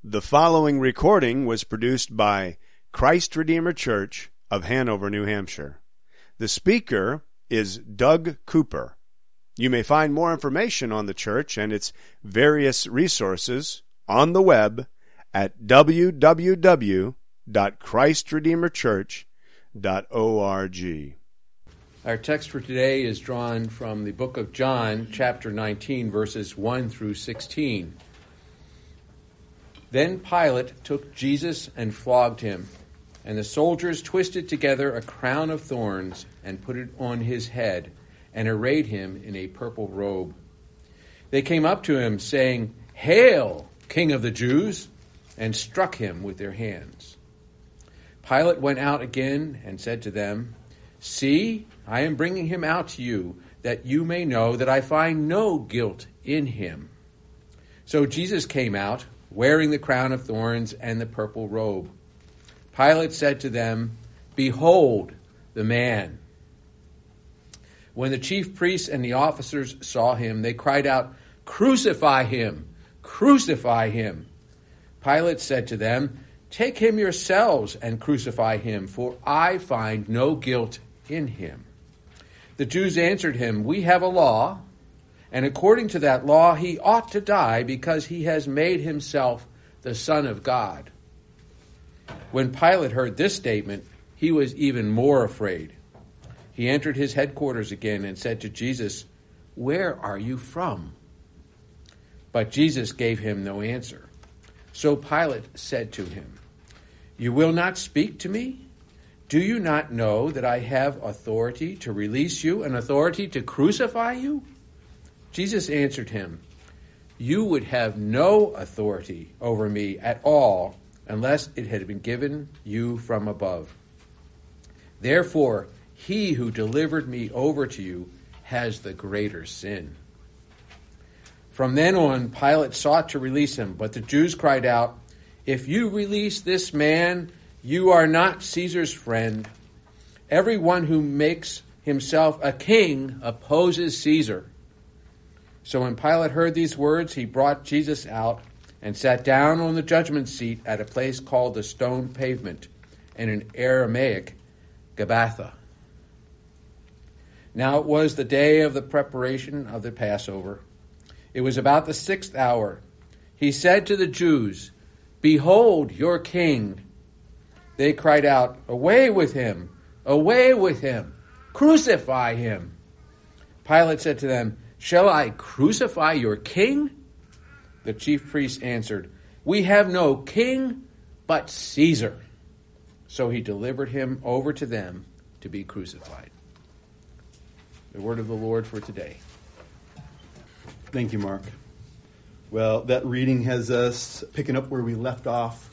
The following recording was produced by Christ Redeemer Church of Hanover, New Hampshire. The speaker is Doug Cooper. You may find more information on the church and its various resources on the web at www.christredeemerchurch.org. Our text for today is drawn from the book of John, chapter 19, verses 1 through 16. Then Pilate took Jesus and flogged him, and the soldiers twisted together a crown of thorns and put it on his head, and arrayed him in a purple robe. They came up to him, saying, "Hail, King of the Jews!" and struck him with their hands. Pilate went out again and said to them, "See, I am bringing him out to you, that you may know that I find no guilt in him." So Jesus came out, wearing the crown of thorns and the purple robe. Pilate said to them, "Behold the man." When the chief priests and the officers saw him, they cried out, "Crucify him! Crucify him!" Pilate said to them, "Take him yourselves and crucify him, for I find no guilt in him." The Jews answered him, "We have a law, and according to that law he ought to die because he has made himself the Son of God." When Pilate heard this statement, he was even more afraid. He entered his headquarters again and said to Jesus, "Where are you from?" But Jesus gave him no answer. So Pilate said to him, "You will not speak to me? Do you not know that I have authority to release you and authority to crucify you?" Jesus answered him, "You would have no authority over me at all unless it had been given you from above. Therefore, he who delivered me over to you has the greater sin." From then on, Pilate sought to release him, but the Jews cried out, "If you release this man, you are not Caesar's friend. Everyone who makes himself a king opposes Caesar." So when Pilate heard these words, he brought Jesus out and sat down on the judgment seat at a place called the Stone Pavement, and in Aramaic, Gabbatha. Now it was the day of the preparation of the Passover. It was about the 6th hour. He said to the Jews, "Behold your king." They cried out, "Away with him! Away with him! Crucify him!" Pilate said to them, "Shall I crucify your king?" The chief priests answered, "We have no king but Caesar." So he delivered him over to them to be crucified. The word of the Lord for today. Thank you, Mark. Well, that reading has us picking up where we left off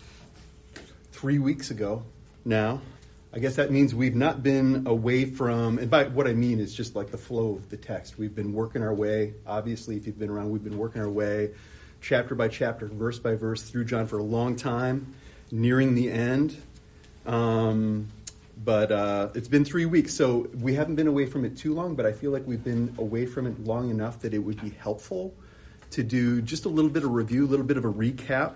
3 weeks ago now. I guess that means we've not been away from, and by what I mean is just like the flow of the text. We've been working our way, obviously, if you've been around, we've been working our way chapter by chapter, verse by verse through John for a long time, nearing the end. But it's been 3 weeks, so we haven't been away from it too long, but I feel like we've been away from it long enough that it would be helpful to do just a little bit of review, a little bit of a recap.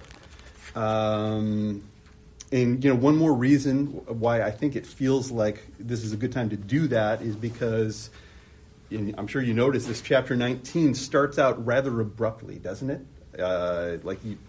And, one more reason why I think it feels like this is a good time to do that is because, I'm sure you notice this chapter 19 starts out rather abruptly, doesn't it? I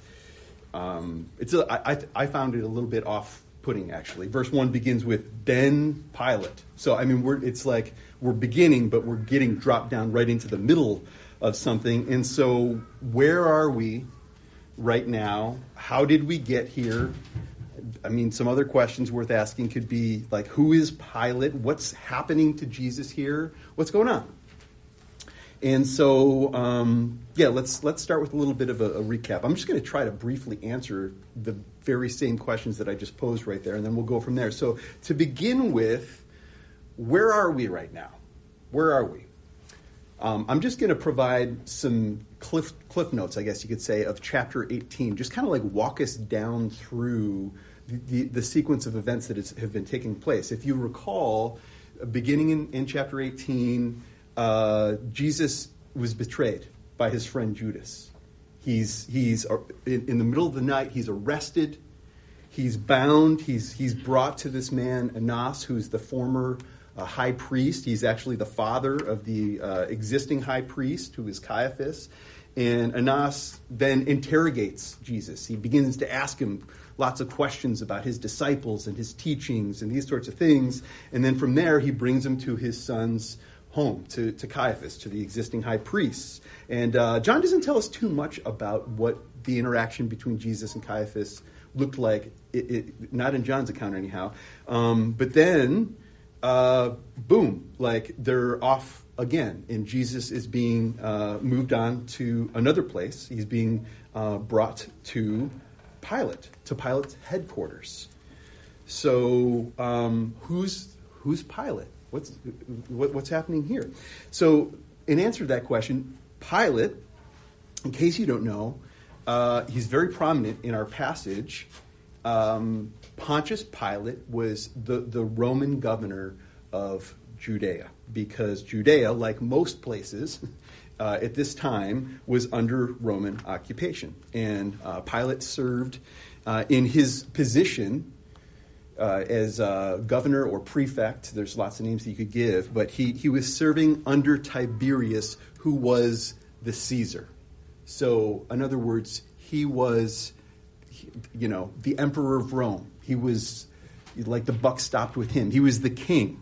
found it a little bit off-putting, actually. Verse 1 begins with, "Then Pilate." So, it's like we're beginning, but we're getting dropped down right into the middle of something. And so where are we right now? How did we get here? Some other questions worth asking could be like, who is Pilate? What's happening to Jesus here? What's going on? And so, let's start with a little bit of a recap. I'm just going to try to briefly answer the very same questions that I just posed right there, and then we'll go from there. So to begin with, where are we right now? Where are we? I'm just going to provide some cliff notes, I guess you could say, of chapter 18. Just kind of like walk us down through the sequence of events that have been taking place. If you recall, beginning in chapter 18, Jesus was betrayed by his friend Judas. He's in the middle of the night. He's arrested. He's bound. He's brought to this man Annas, who's the former high priest. He's actually the father of the existing high priest, who is Caiaphas. And Annas then interrogates Jesus. He begins to ask him lots of questions about his disciples and his teachings and these sorts of things. And then from there, he brings him to his son's home, to Caiaphas, to the existing high priests. And John doesn't tell us too much about what the interaction between Jesus and Caiaphas looked like, not in John's account anyhow. But then, boom, like they're off again, and Jesus is being moved on to another place. He's being brought to Pilate's headquarters. So who's Pilate? What's happening here? So in answer to that question, Pilate, in case you don't know, he's very prominent in our passage. Pontius Pilate was the Roman governor of Judea, because Judea, like most places at this time, was under Roman occupation. And Pilate served in his position as governor or prefect. There's lots of names that you could give, but he was serving under Tiberius, who was the Caesar. So, in other words, he was, the emperor of Rome. He was, like, the buck stopped with him. He was the king.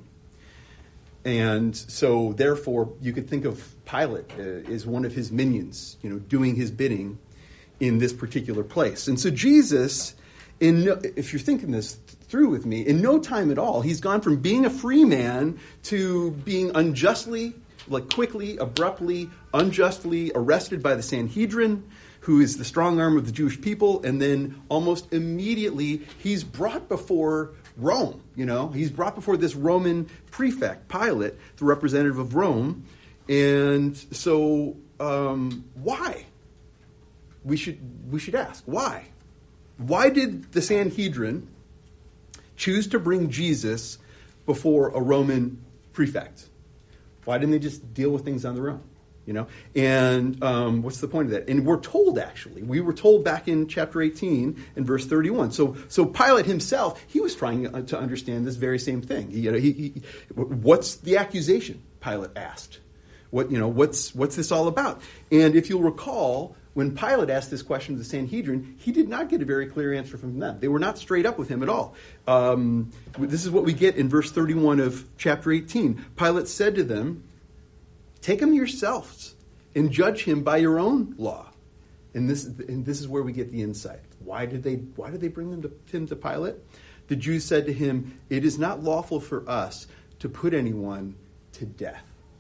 And so, therefore, you could think of Pilate as one of his minions, doing his bidding in this particular place. And so Jesus, if you're thinking this through with me, in no time at all, he's gone from being a free man to being unjustly, quickly, abruptly, unjustly arrested by the Sanhedrin, who is the strong arm of the Jewish people, and then almost immediately he's brought before Rome. He's brought before this Roman prefect, Pilate, the representative of Rome. And so why? We should ask, why? Why did the Sanhedrin choose to bring Jesus before a Roman prefect? Why didn't they just deal with things on their own? And what's the point of that? And we're told, actually, we were told back in chapter 18 and verse 31. So Pilate himself, he was trying to understand this very same thing. What's the accusation? Pilate asked. What's this all about? And if you'll recall, when Pilate asked this question to the Sanhedrin, he did not get a very clear answer from them. They were not straight up with him at all. This is what we get in verse 31 of chapter 18. Pilate said to them, "Take him yourselves and judge him by your own law." And this is where we get the insight. Why did they bring him to Pilate? The Jews said to him, "It is not lawful for us to put anyone to death."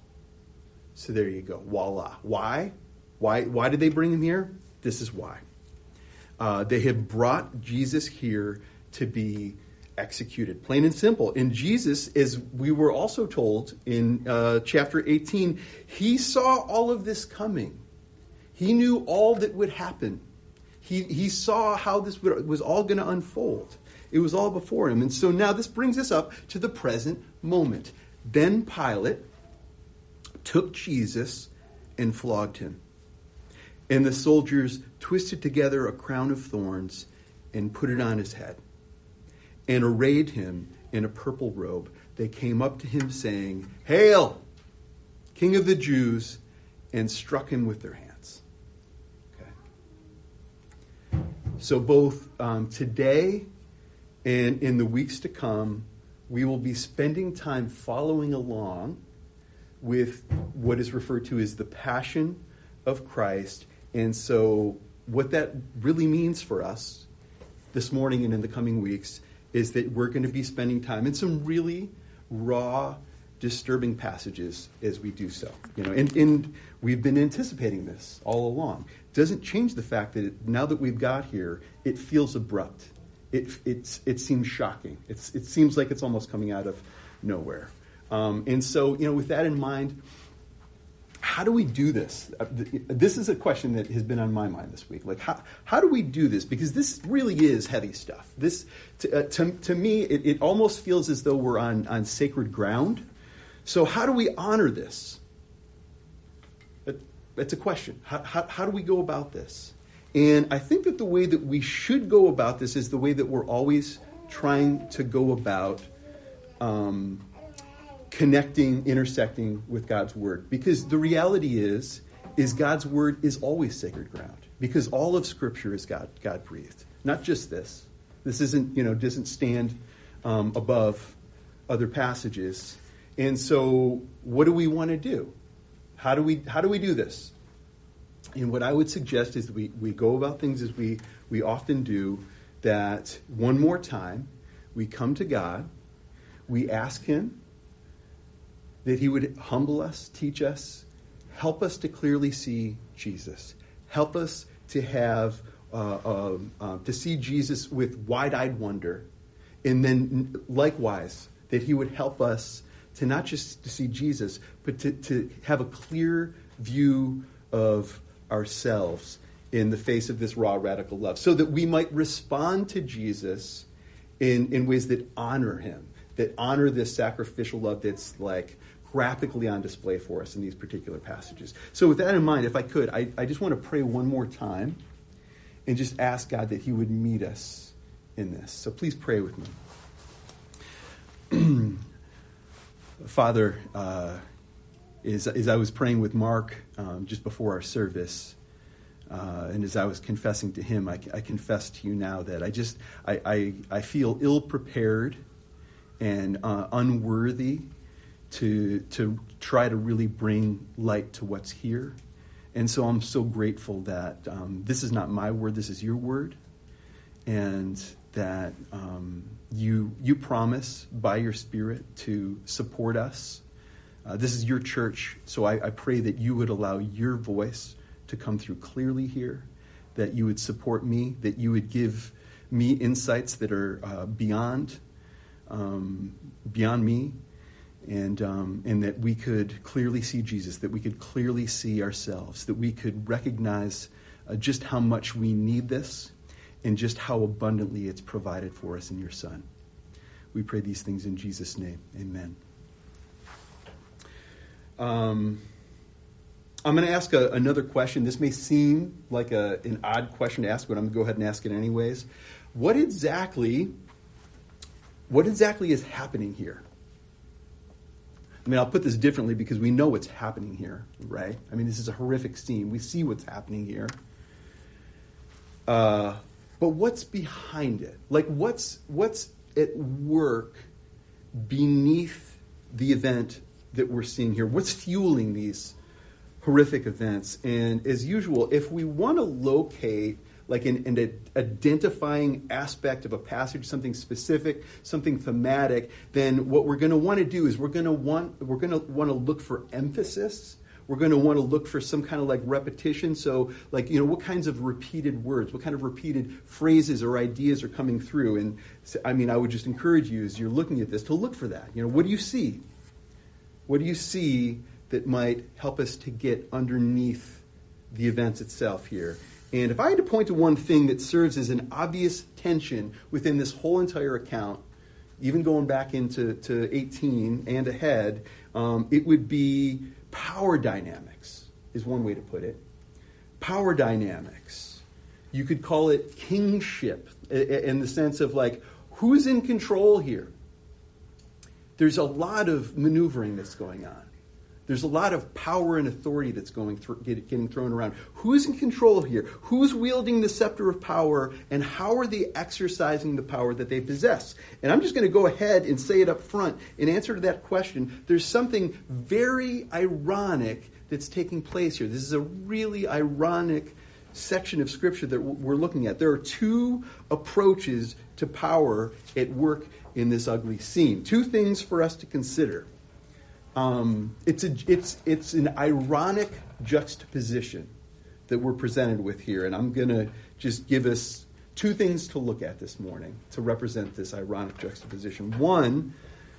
So there you go. Voila. Why? Why did they bring him here? This is why. They had brought Jesus here to be executed, plain and simple. And Jesus, as we were also told in chapter 18, he saw all of this coming. He knew all that would happen. He saw how this was all going to unfold. It was all before him. And so now this brings us up to the present moment. Then Pilate took Jesus and flogged him. And the soldiers twisted together a crown of thorns and put it on his head, and arrayed him in a purple robe. They came up to him saying, "Hail, King of the Jews," and struck him with their hands. Okay. So both today and in the weeks to come, we will be spending time following along with what is referred to as the Passion of Christ. And so what that really means for us this morning and in the coming weeks is that we're going to be spending time in some really raw, disturbing passages as we do so. And we've been anticipating this all along. It doesn't change the fact that now that we've got here, it feels abrupt. It seems shocking. It seems like it's almost coming out of nowhere. And so, with that in mind, how do we do this? This is a question that has been on my mind this week. Like, how do we do this? Because this really is heavy stuff. This, to me, it almost feels as though we're on sacred ground. So how do we honor this? it's a question. How do we go about this? And I think that the way that we should go about this is the way that we're always trying to go about connecting, intersecting with God's Word. Because the reality is God's Word is always sacred ground. Because all of Scripture is God-breathed. Not just this. This doesn't stand above other passages. And so what do we want to do? How do we do this? And what I would suggest is we go about things as we often do, that one more time, we come to God, we ask Him that He would humble us, teach us, help us to clearly see Jesus. Help us to have, to see Jesus with wide-eyed wonder. And then likewise, that He would help us to not just to see Jesus, but to have a clear view of ourselves in the face of this raw, radical love, so that we might respond to Jesus in ways that honor Him, that honor this sacrificial love that's like graphically on display for us in these particular passages. So with that in mind, if I could, I just want to pray one more time and just ask God that He would meet us in this. So please pray with me. Father, as I was praying with Mark just before our service, and as I was confessing to him, I confess to you now that I feel ill-prepared and unworthy to try to really bring light to what's here. And so I'm so grateful that this is not my word, this is your word, and that you promise by your Spirit to support us. This is your church, so I pray that you would allow your voice to come through clearly here, that you would support me, that you would give me insights that are beyond me, and that we could clearly see Jesus, that we could clearly see ourselves, that we could recognize just how much we need this and just how abundantly it's provided for us in your Son. We pray these things in Jesus' name. Amen. I'm going to ask another question. This may seem like an odd question to ask, but I'm going to go ahead and ask it anyways. What exactly is happening here? I mean, I'll put this differently because we know what's happening here, right? I mean, this is a horrific scene. We see what's happening here. But what's behind it? Like, what's at work beneath the event that we're seeing here? What's fueling these horrific events? And as usual, if we want to locate like an identifying aspect of a passage, something specific, something thematic, then what we're going to want to do is we're going to want to look for emphasis. We're going to want to look for some kind of like repetition. So like, what kinds of repeated words, what kind of repeated phrases or ideas are coming through? And I mean, I would just encourage you as you're looking at this to look for that. What do you see? What do you see that might help us to get underneath the events itself here? And if I had to point to one thing that serves as an obvious tension within this whole entire account, even going back into 18 and ahead, it would be power dynamics, is one way to put it. Power dynamics. You could call it kingship in the sense of like, who's in control here? There's a lot of maneuvering that's going on. There's a lot of power and authority that's getting thrown around. Who's in control here? Who's wielding the scepter of power, and how are they exercising the power that they possess? And I'm just going to go ahead and say it up front. In answer to that question, there's something very ironic that's taking place here. This is a really ironic section of Scripture that we're looking at. There are two approaches to power at work in this ugly scene. Two things for us to consider. It's an ironic juxtaposition that we're presented with here, and I'm going to just give us two things to look at this morning to represent this ironic juxtaposition. One,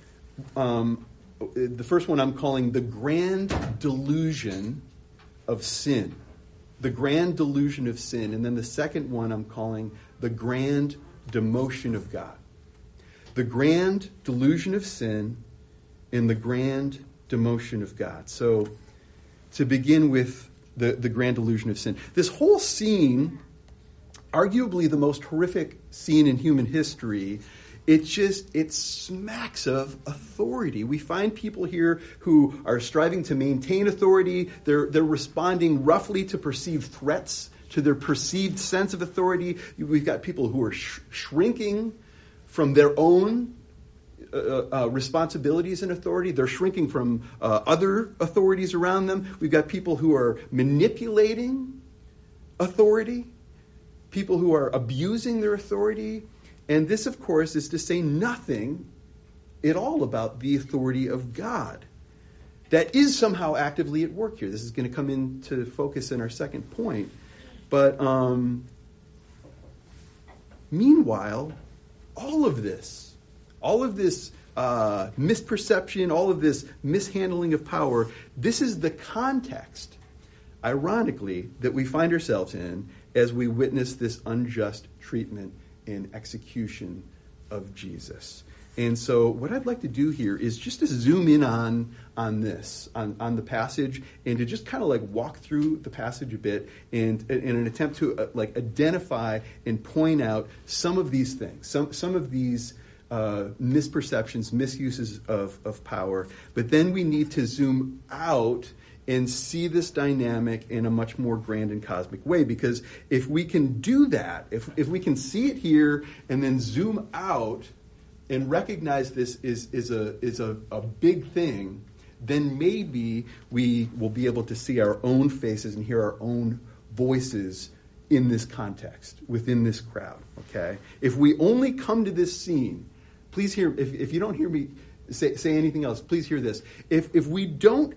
the first one I'm calling the grand delusion of sin. The grand delusion of sin. And then the second one I'm calling the grand demotion of God. The grand delusion of sin and the grand demotion of God. So to begin with the grand illusion of sin. This whole scene, arguably the most horrific scene in human history, it smacks of authority. We find people here who are striving to maintain authority. They're responding roughly to perceived threats, to their perceived sense of authority. We've got people who are shrinking from their own responsibilities and authority. They're shrinking from other authorities around them. We've got people who are manipulating authority, people who are abusing their authority. And this, of course, is to say nothing at all about the authority of God that is somehow actively at work here. This is going to come into focus in our second point. But meanwhile, all of this misperception, all of this mishandling of power, this is the context, ironically, that we find ourselves in as we witness this unjust treatment and execution of Jesus. And so what I'd like to do here is just to zoom in on this, on the passage, and to just kind of like walk through the passage a bit and in an attempt to identify and point out some of these things, some of these misperceptions, misuses of power. But then we need to zoom out and see this dynamic in a much more grand and cosmic way. Because if we can do that, if we can see it here and then zoom out and recognize this is a big thing, then maybe we will be able to see our own faces and hear our own voices in this context, within this crowd, okay? If we only come to this scene, please hear, if you don't hear me say anything else, please hear this. If we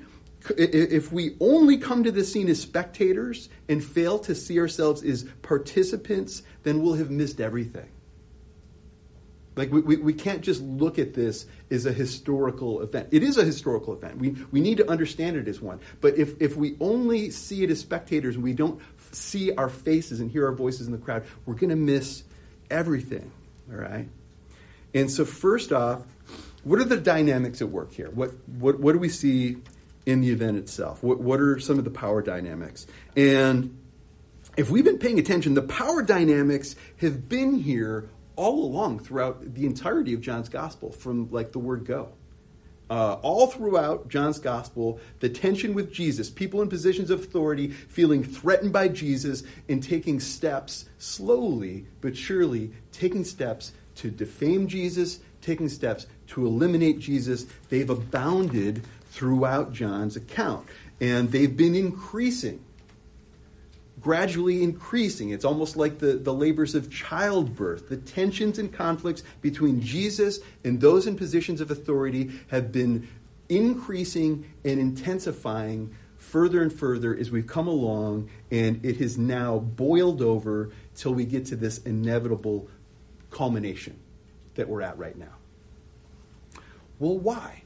only come to this scene as spectators and fail to see ourselves as participants, then we'll have missed everything. Like, we can't just look at this as a historical event. It is a historical event. We need to understand it as one. But if we only see it as spectators and we don't see our faces and hear our voices in the crowd, we're going to miss everything, all right? And so first off, what are the dynamics at work here? What do we see in the event itself? What are some of the power dynamics? And if we've been paying attention, the power dynamics have been here all along throughout the entirety of John's gospel, from like the word go. All throughout John's gospel, the tension with Jesus, people in positions of authority feeling threatened by Jesus and taking steps, slowly but surely, taking steps to defame Jesus, taking steps to eliminate Jesus. They've abounded throughout John's account. And they've been increasing, gradually increasing. It's almost like the labors of childbirth. The tensions and conflicts between Jesus and those in positions of authority have been increasing and intensifying further and further as we've come along, and it has now boiled over till we get to this inevitable culmination that we're at right now. Well, why?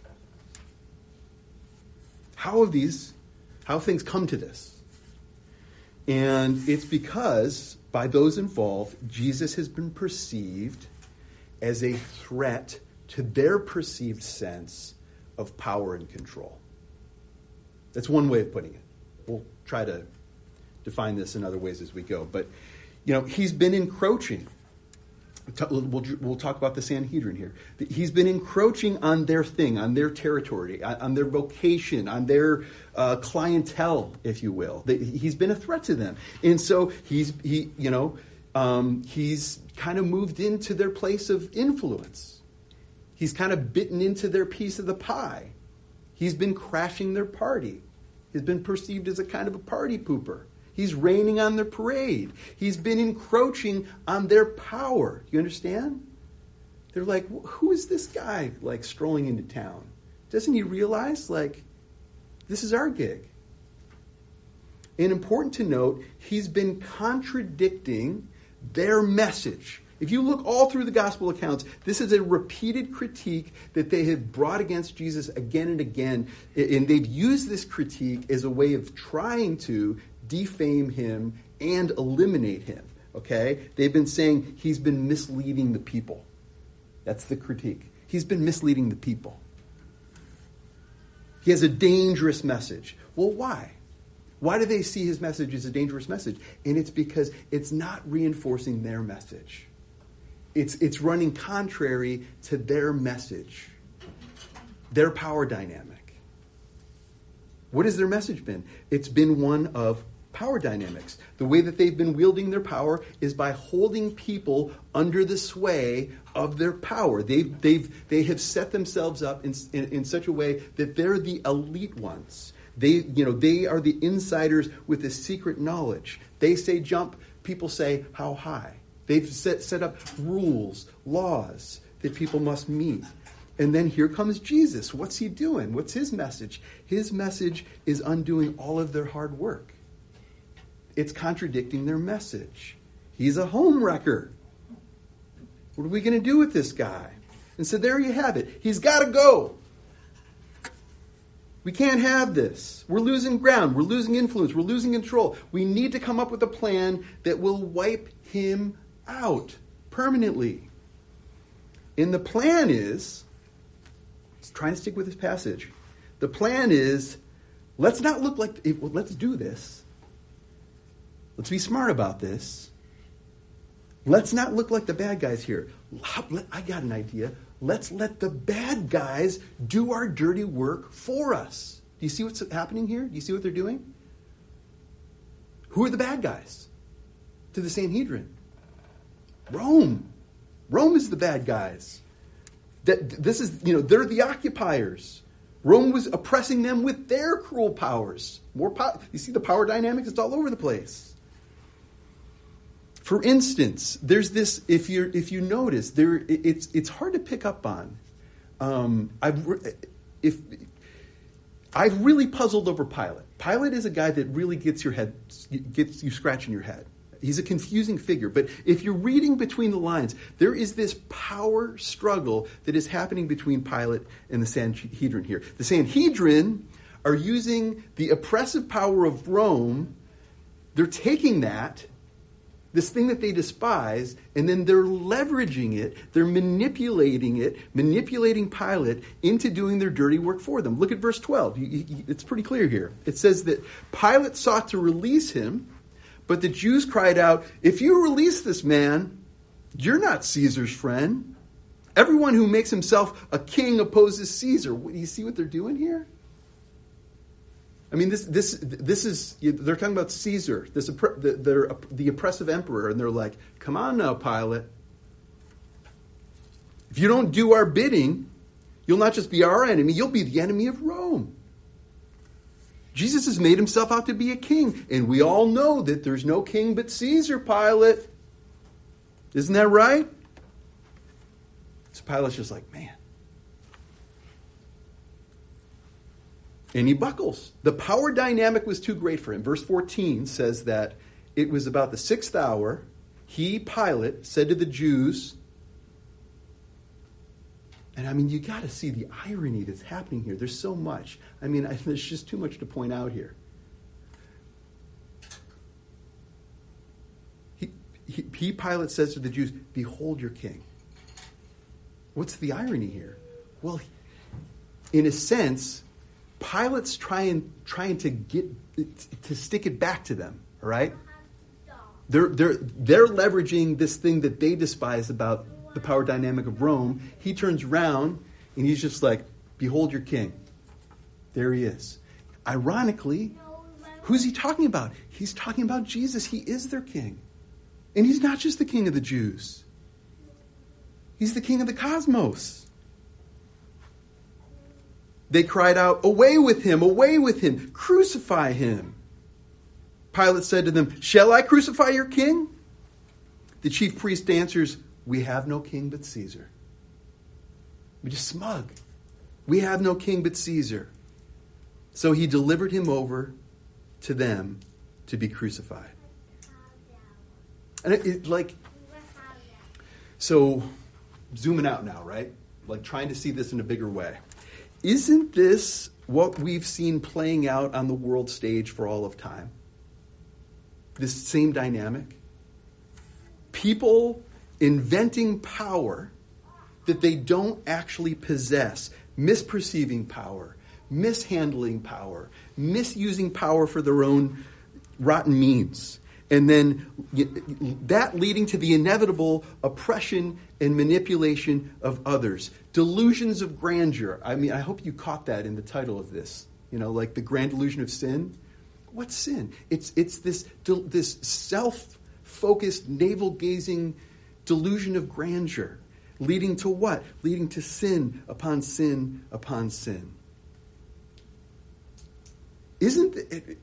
How have things come to this? And it's because, by those involved, Jesus has been perceived as a threat to their perceived sense of power and control. That's one way of putting it. We'll try to define this in other ways as we go. But, he's been encroaching. We'll talk about the Sanhedrin here. He's been encroaching on their thing, on their territory, on their vocation, on their clientele, if you will. He's been a threat to them, and so he's kind of moved into their place of influence. He's kind of bitten into their piece of the pie. He's been crashing their party. He's been perceived as a kind of a party pooper. He's raining on their parade. He's been encroaching on their power. You understand? They're like, who is this guy, like, strolling into town? Doesn't he realize, like, this is our gig? And important to note, he's been contradicting their message. If you look all through the gospel accounts, this is a repeated critique that they have brought against Jesus again and again. And they've used this critique as a way of trying to defame him and eliminate him. Okay? They've been saying he's been misleading the people. That's the critique. He's been misleading the people. He has a dangerous message. Well, why? Why do they see his message as a dangerous message? And it's because it's not reinforcing their message. It's running contrary to their message, their power dynamic. What has their message been? It's been one of power dynamics. The way that they've been wielding their power is by holding people under the sway of their power. They have set themselves up in such a way that they're the elite ones. They are the insiders with the secret knowledge. They say jump, people say how high. They've set up rules, laws that people must meet. And then here comes Jesus. What's he doing? What's his message? His message is undoing all of their hard work. It's contradicting their message. He's a homewrecker. What are we going to do with this guy? And so there you have it. He's got to go. We can't have this. We're losing ground. We're losing influence. We're losing control. We need to come up with a plan that will wipe him out permanently. And the plan is, trying to stick with this passage, the plan is, let's not look like, let's do this. Let's be smart about this. Let's not look like the bad guys here. I got an idea. Let's let the bad guys do our dirty work for us. Do you see what's happening here? Do you see what they're doing? Who are the bad guys to the Sanhedrin? Rome. Rome is the bad guys. They're the occupiers. Rome was oppressing them with their cruel powers. You see the power dynamics? It's all over the place. For instance, there's this. If you notice, it's hard to pick up on. I've really puzzled over Pilate. Pilate is a guy that really gets you scratching your head. He's a confusing figure. But if you're reading between the lines, there is this power struggle that is happening between Pilate and the Sanhedrin here. The Sanhedrin are using the oppressive power of Rome. They're taking this thing that they despise, and then they're leveraging it. They're manipulating Pilate into doing their dirty work for them. Look at verse 12. It's pretty clear here. It says that Pilate sought to release him, but the Jews cried out, "If you release this man, you're not Caesar's friend. Everyone who makes himself a king opposes Caesar." Do you see what they're doing here? I mean, this is, they're talking about Caesar, the oppressive emperor, and they're like, come on now, Pilate. If you don't do our bidding, you'll not just be our enemy, you'll be the enemy of Rome. Jesus has made himself out to be a king, and we all know that there's no king but Caesar, Pilate. Isn't that right? So Pilate's just like, man. And he buckles. The power dynamic was too great for him. Verse 14 says that it was about the 6th hour. He, Pilate, said to the Jews, and I mean, you got to see the irony that's happening here. There's so much. I mean, there's just too much to point out here. He, Pilate, says to the Jews, "Behold your king." What's the irony here? Well, in a sense, Pilate's trying to stick it back to them. All right, they're leveraging this thing that they despise about the power dynamic of Rome. He turns around and he's just like, "Behold your king." There he is. Ironically, who's he talking about? He's talking about Jesus. He is their king. And he's not just the king of the Jews. He's the king of the cosmos. They cried out, "Away with him, away with him, crucify him." Pilate said to them, "Shall I crucify your king?" The chief priest answers, "We have no king but Caesar." We're just smug. We have no king but Caesar. So he delivered him over to them to be crucified. And so zooming out now, right? Like trying to see this in a bigger way. Isn't this what we've seen playing out on the world stage for all of time? This same dynamic? People inventing power that they don't actually possess, misperceiving power, mishandling power, misusing power for their own rotten means. And then that leading to the inevitable oppression and manipulation of others. Delusions of grandeur. I mean, I hope you caught that in the title of this. Like the grand delusion of sin. What's sin? It's this self-focused, navel-gazing delusion of grandeur. Leading to what? Leading to sin upon sin upon sin. Isn't it,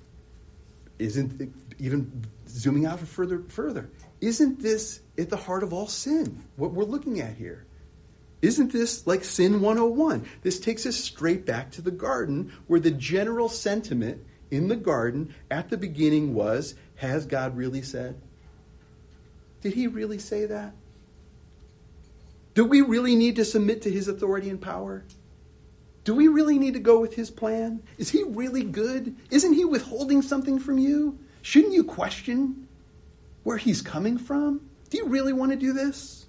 even zooming out further, isn't this at the heart of all sin, what we're looking at here? Isn't this like Sin 101? This takes us straight back to the garden, where the general sentiment in the garden at the beginning was, has God really said? Did he really say that? Do we really need to submit to his authority and power? Do we really need to go with his plan? Is he really good? Isn't he withholding something from you? Shouldn't you question where he's coming from? Do you really want to do this?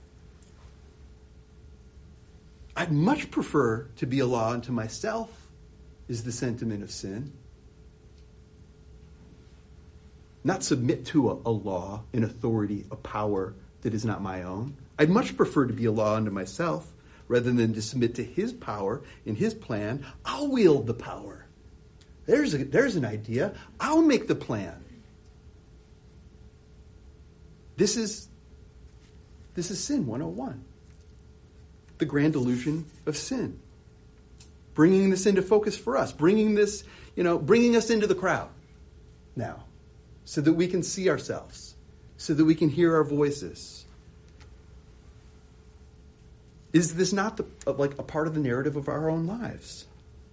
I'd much prefer to be a law unto myself, is the sentiment of sin. Not submit to a law, an authority, a power that is not my own. I'd much prefer to be a law unto myself rather than to submit to his power and his plan. I'll wield the power. There's an idea. I'll make the plan. This is Sin 101. The grand delusion of sin. Bringing this into focus for us. Bringing us into the crowd now, so that we can see ourselves, so that we can hear our voices. Is this not like a part of the narrative of our own lives?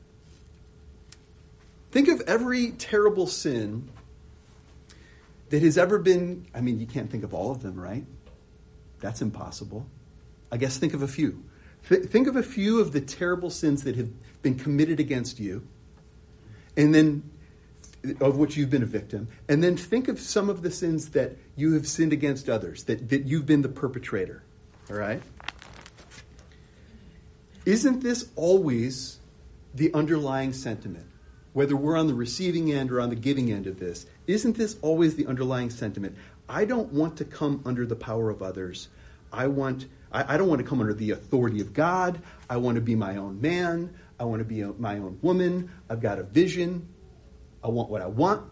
Think of every terrible sin that has ever been, you can't think of all of them, right? That's impossible. I guess think of a few. Think of a few of the terrible sins that have been committed against you, and then of which you've been a victim, and then think of some of the sins that you have sinned against others, that you've been the perpetrator. All right? Isn't this always the underlying sentiment? Whether we're on the receiving end or on the giving end of this, isn't this always the underlying sentiment? I don't want to come under the power of others. I don't want to come under the authority of God. I want to be my own man. I want to be my own woman. I've got a vision. I want what I want.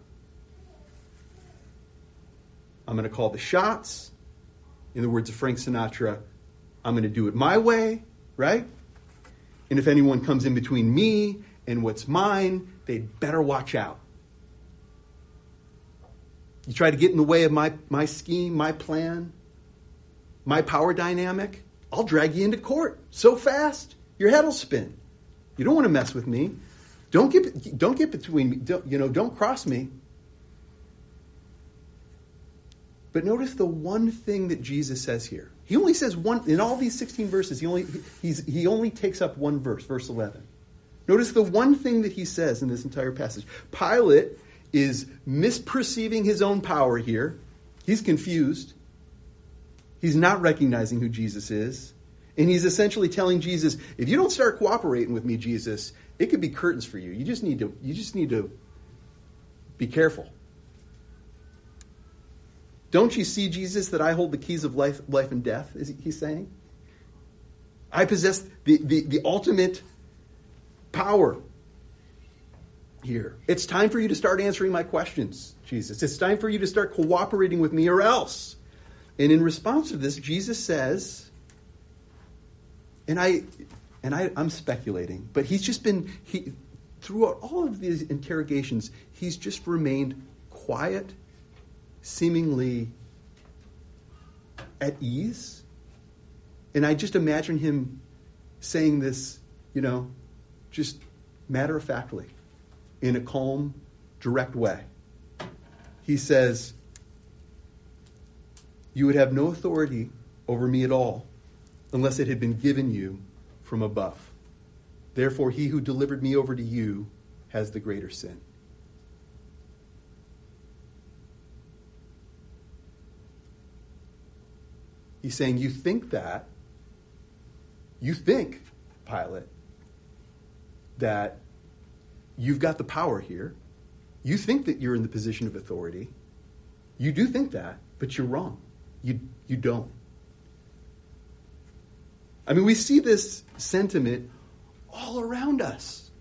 I'm going to call the shots. In the words of Frank Sinatra, I'm going to do it my way, right? And if anyone comes in between me and what's mine, they'd better watch out. You try to get in the way of my scheme, my plan, my power dynamic, I'll drag you into court so fast your head will spin. You don't want to mess with me. Don't get between me. Don't cross me. But notice the one thing that Jesus says here. He only says one in all these 16 verses. He only takes up one verse, verse 11. Notice the one thing that he says in this entire passage. Pilate is misperceiving his own power here. He's confused. He's not recognizing who Jesus is. And he's essentially telling Jesus, if you don't start cooperating with me, Jesus, it could be curtains for you. You just need to be careful. Don't you see, Jesus, that I hold the keys of life and death, is he's saying? I possess the ultimate power here. It's time for you to start answering my questions, Jesus. It's time for you to start cooperating with me or else. And in response to this, Jesus says, and I'm speculating, but throughout all of these interrogations, he's just remained quiet, seemingly at ease. And I just imagine him saying this, just matter-of-factly, in a calm, direct way. He says, you would have no authority over me at all unless it had been given you from above. Therefore, he who delivered me over to you has the greater sin. He's saying, you think, Pilate, that you've got the power here. You think that you're in the position of authority. You do think that, but you're wrong. You don't. I mean, we see this sentiment all around us.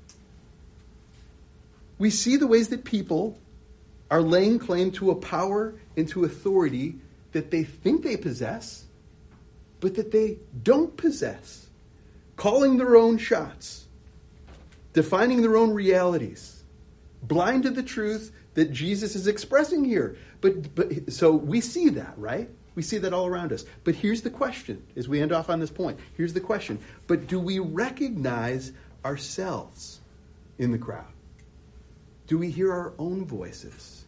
We see the ways that people are laying claim to a power and to authority that they think they possess, but that they don't possess. Calling their own shots, defining their own realities, blind to the truth that Jesus is expressing here. But so we see that, right? We see that all around us. But here's the question, as we end off on this point. Here's the question. But do we recognize ourselves in the crowd? Do we hear our own voices?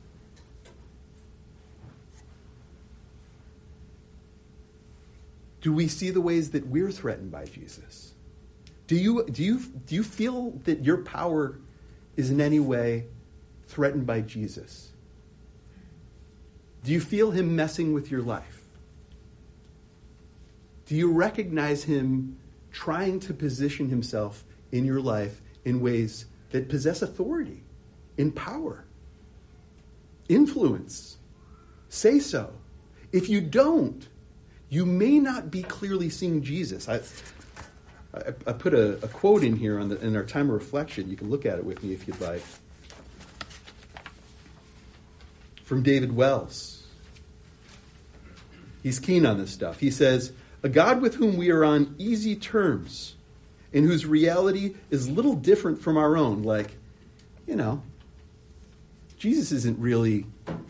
Do we see the ways that we're threatened by Jesus? Do you feel that your power is in any way threatened by Jesus? Do you feel him messing with your life? Do you recognize him trying to position himself in your life in ways that possess authority, in power, influence? Say so. If you don't, you may not be clearly seeing Jesus. I put a quote in here in our time of reflection. You can look at it with me if you'd like. From David Wells. He's keen on this stuff. He says, "A God with whom we are on easy terms, and whose reality is little different from our own." Like, Jesus isn't really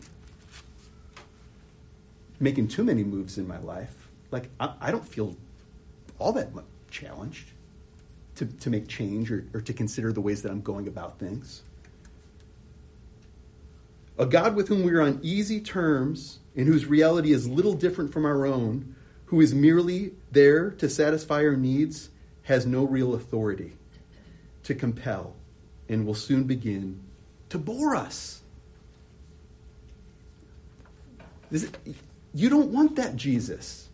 making too many moves in my life. Like, I don't feel all that much challenged to make change or to consider the ways that I'm going about things. A God with whom we are on easy terms, and whose reality is little different from our own, who is merely there to satisfy our needs, has no real authority to compel, and will soon begin to bore us. You don't want that Jesus.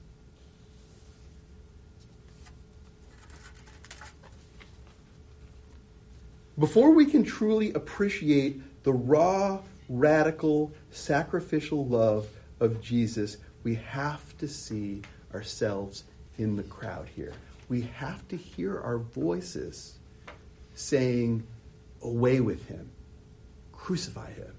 Before we can truly appreciate the raw, radical, sacrificial love of Jesus, we have to see ourselves in the crowd here. We have to hear our voices saying, "Away with him. Crucify him."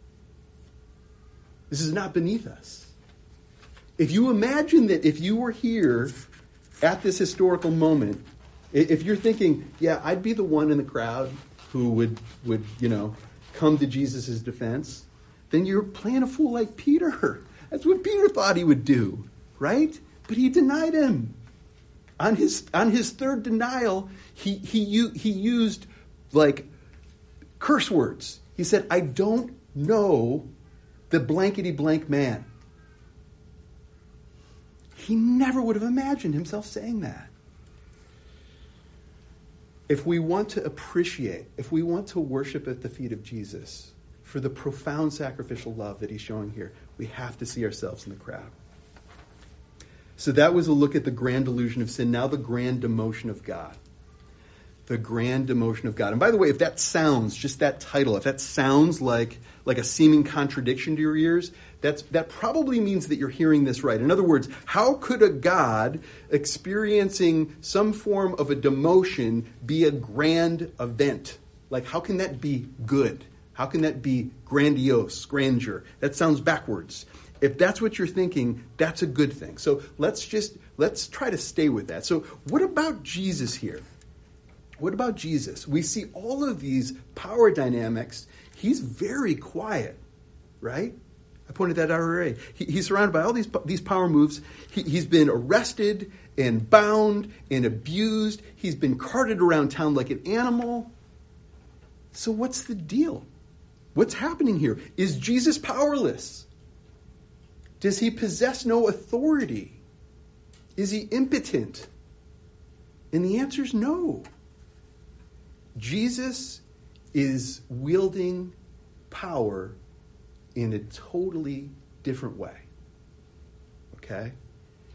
This is not beneath us. If you imagine that if you were here at this historical moment, if you're thinking, yeah, I'd be the one in the crowd who would come to Jesus' defense, then you're playing a fool like Peter. That's what Peter thought he would do, right? But he denied him. On his third denial, he used like curse words. He said, "I don't know the blankety blank man." He never would have imagined himself saying that. If we want to appreciate, if we want to worship at the feet of Jesus for the profound sacrificial love that he's showing here, we have to see ourselves in the crowd. So that was a look at the grand delusion of sin. Now the grand demotion of God. The grand demotion of God. And by the way, if that sounds, just that title, if that sounds like a seeming contradiction to your ears, that probably means that you're hearing this right. In other words, how could a God experiencing some form of a demotion be a grand event? Like, how can that be good? How can that be grandiose, grandeur? That sounds backwards. If that's what you're thinking, that's a good thing. So let's try to stay with that. So what about Jesus here? What about Jesus? We see all of these power dynamics. He's very quiet, right? I pointed that out already. He's surrounded by all these power moves. He's been arrested and bound and abused. He's been carted around town like an animal. So what's the deal? What's happening here? Is Jesus powerless? Does he possess no authority? Is he impotent? And the answer is no. Jesus is wielding power in a totally different way. Okay?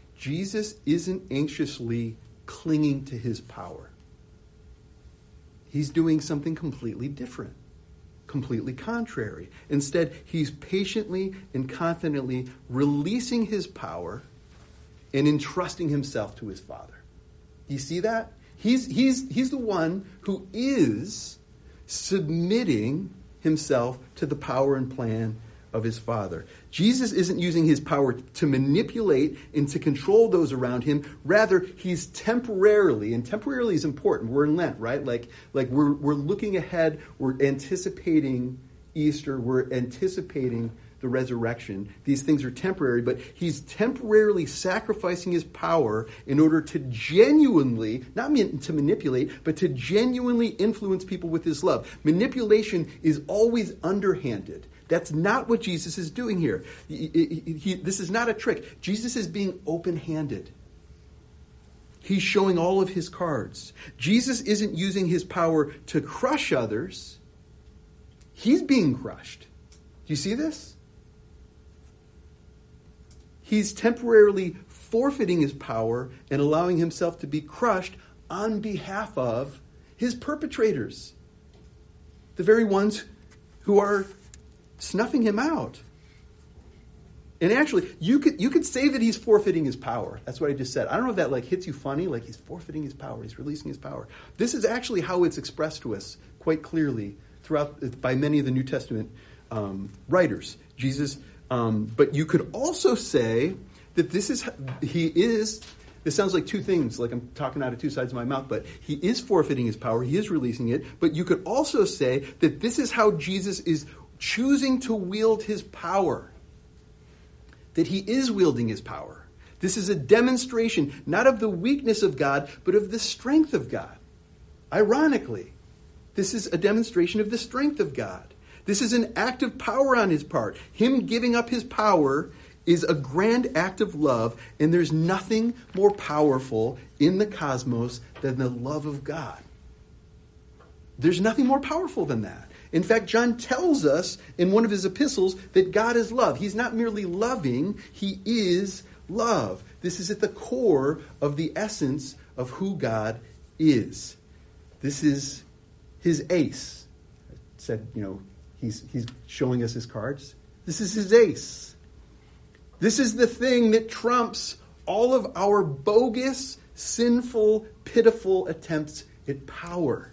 Jesus isn't anxiously clinging to his power. He's doing something completely different, completely contrary. Instead, he's patiently and confidently releasing his power and entrusting himself to his Father. You see that? He's the one who is submitting himself to the power and plan of his Father. Jesus isn't using his power to manipulate and to control those around him. Rather, he's temporarily, and temporarily is important. We're in Lent, right? Like we're looking ahead. We're anticipating Easter. We're anticipating the resurrection. These things are temporary, but he's temporarily sacrificing his power in order to genuinely, not to manipulate, but to genuinely influence people with his love. Manipulation is always underhanded. That's not what Jesus is doing here. This is not a trick. Jesus is being open-handed. He's showing all of his cards. Jesus isn't using his power to crush others. He's being crushed. Do you see this? He's temporarily forfeiting his power and allowing himself to be crushed on behalf of his perpetrators, the very ones who are snuffing him out. And actually, you could say that he's forfeiting his power. That's what I just said. I don't know if that hits you funny, like he's forfeiting his power, he's releasing his power. This is actually how it's expressed to us quite clearly throughout by many of the New Testament writers. Jesus. But you could also say that this sounds like two things, like I'm talking out of two sides of my mouth, but he is forfeiting his power, he is releasing it, but you could also say that this is how Jesus is choosing to wield his power, that he is wielding his power. This is a demonstration, not of the weakness of God, but of the strength of God. Ironically, this is a demonstration of the strength of God. This is an act of power on his part. Him giving up his power is a grand act of love, and there's nothing more powerful in the cosmos than the love of God. There's nothing more powerful than that. In fact, John tells us in one of his epistles that God is love. He's not merely loving, he is love. This is at the core of the essence of who God is. This is his ace. I said, He's showing us his cards. This is his ace. This is the thing that trumps all of our bogus, sinful, pitiful attempts at power.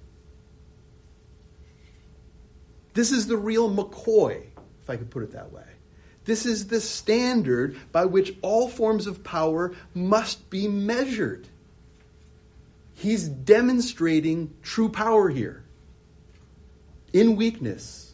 This is the real McCoy, if I could put it that way. This is the standard by which all forms of power must be measured. He's demonstrating true power here. In weakness.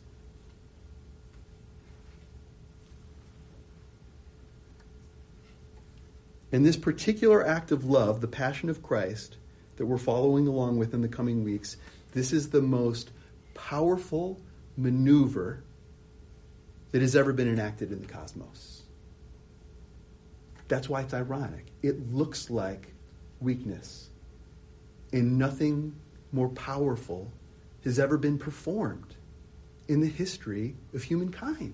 And this particular act of love, the Passion of Christ, that we're following along with in the coming weeks, this is the most powerful maneuver that has ever been enacted in the cosmos. That's why it's ironic. It looks like weakness. And nothing more powerful has ever been performed in the history of humankind.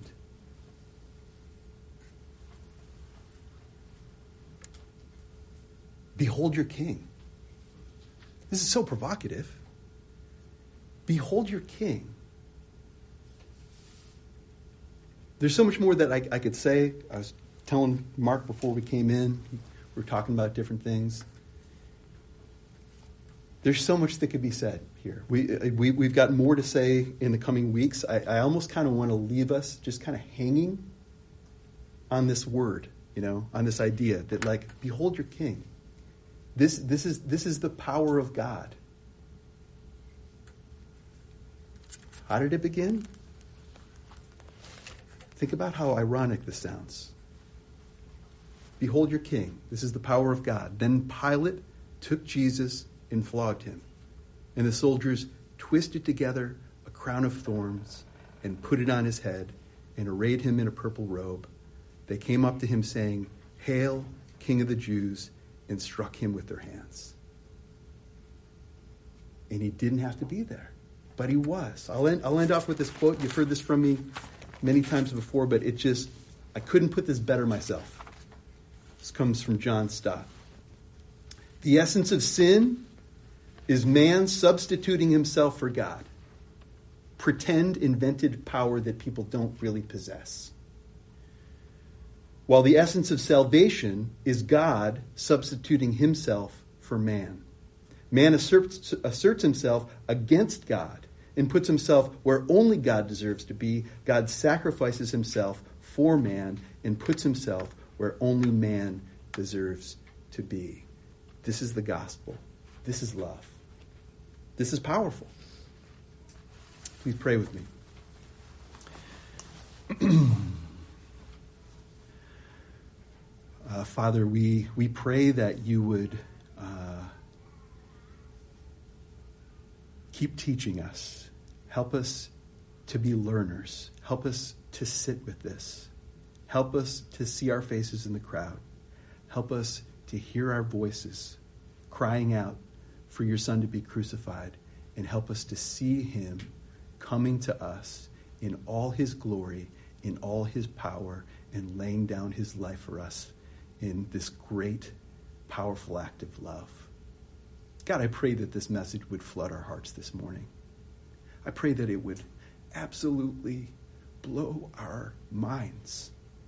Behold your king. This is so provocative. Behold your king. There's so much more that I could say. I was telling Mark before we came in, we were talking about different things. There's so much that could be said here. We've got more to say in the coming weeks. I almost kind of want to leave us just kind of hanging on this word, on this idea that behold your king. This is the power of God. How did it begin? Think about how ironic this sounds. Behold your king. This is the power of God. Then Pilate took Jesus and flogged him. And the soldiers twisted together a crown of thorns and put it on his head and arrayed him in a purple robe. They came up to him saying, "Hail, King of the Jews," and struck him with their hands. And he didn't have to be there, but he was. I'll end off with this quote. You've heard this from me many times before, but I couldn't put this better myself. This comes from John Stott. The essence of sin is man substituting himself for God. Pretend invented power that people don't really possess. While the essence of salvation is God substituting himself for man. Man asserts himself against God and puts himself where only God deserves to be. God sacrifices himself for man and puts himself where only man deserves to be. This is the gospel. This is love. This is powerful. Please pray with me. Father, we pray that you would keep teaching us. Help us to be learners. Help us to sit with this. Help us to see our faces in the crowd. Help us to hear our voices crying out for your Son to be crucified. And help us to see him coming to us in all his glory, in all his power, and laying down his life for us in this great, powerful act of love. God, I pray that this message would flood our hearts this morning. I pray that it would absolutely blow our minds.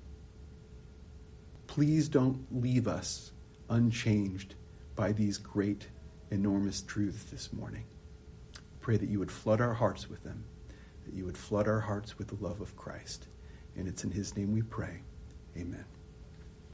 Please don't leave us unchanged by these great, enormous truths this morning. Pray that you would flood our hearts with them, that you would flood our hearts with the love of Christ. And it's in his name we pray. Amen.